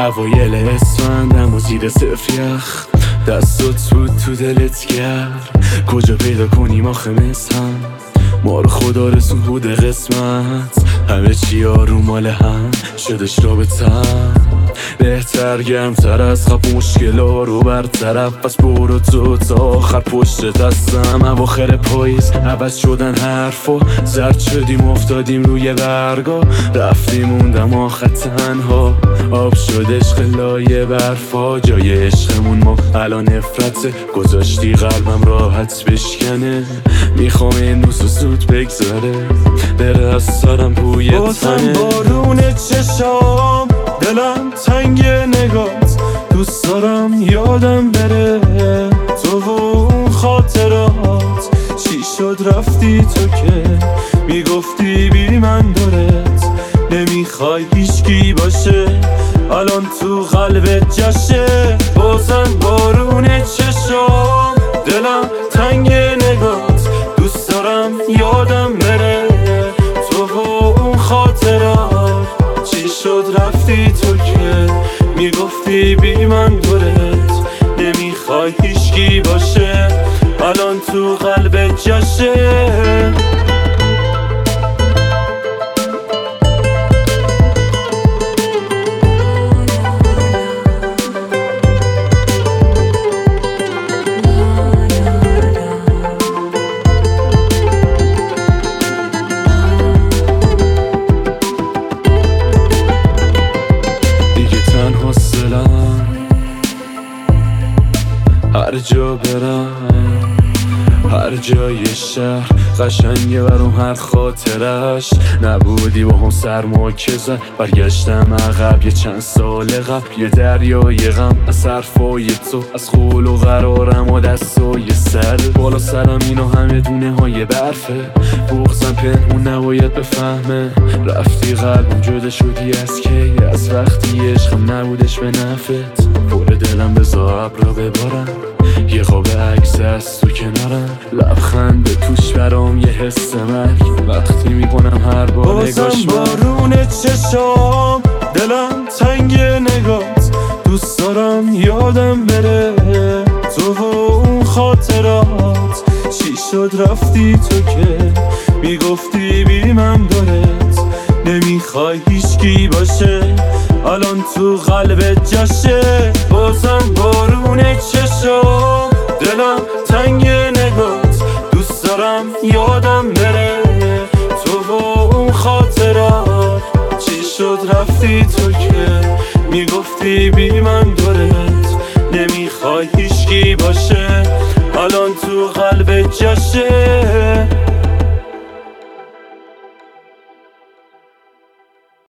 اوایل اسفندم و زیر صفر یخ، دستات بود تو دلت گرد. کجا پیدا کنیم آخه هم ما رو خدا رسون بود قسمت. همه چی آروم مال هم شدش رابطم، بهتر گرمتر از خب مشکلا رو برطرف. پس برو تو تا آخر پشت دستم. اواخر پاییز عوض شدن حرفا، زرد شدیم افتادیم روی برگا. رفتیم موندم آخر تنها، آب شد عشق لایه برفا. جای عشقمون ما الان نفرته، گذاشتی قلبم راحت بشکنه. میخوام این روز زود بگذاره، بره از سرم بوی تنه. بازم بارون چشام، دلم تنگ نگات، دوست دارم یادم بره تو و اون خاطرات. چی شد رفتی تو که میگفتی بی من دارت، نمیخوای هیچکی باشه الان تو قلبت جشه. بازم بارون چشام، دلم تنگ نگات، دوست دارم یادم بره تو و اون خاطرات. چی شد رفتی تو که میگفتی بی من دورت، نمیخوای هیچکی باشه الان تو قلبت جشه. هر جا برم، هر جای شهر قشنگه برام هر خاطرش. نبودی با هم سرما که زد، برگشتم عقب یه چند سال قبل. یه دریای غم از حرفای تو، از قول و قرارم و دستای سر. بالا سرم اینا همه دونه های برفه، بغضم پنهون نباید بفهمه. رفتی قلبم جدا شدی از کی، از وقتی عشقم نبودش به نفت. پر دلم بذار ابرا ببارم، یه قاب عکس از تو کنارم. لبخند توش برام یه حس مرگ، وقتی میکنم هر بار نگاش بازم بارون چشام، دلم تنگ نگات، دوست دارم یادم بره تو و اون خاطرات. چی شد رفتی تو که میگفتی بی من دارت، نمیخوای هیچکی باشه الان تو قلبت جشه. بازم بارون چشام، دلم تنگ نگات، دوست دارم یادم بره تو و اون خاطرات. چی شد رفتی تو که میگفتی بی من دورت، نمیخوای هیچکی باشه الان تو قلبت جشه.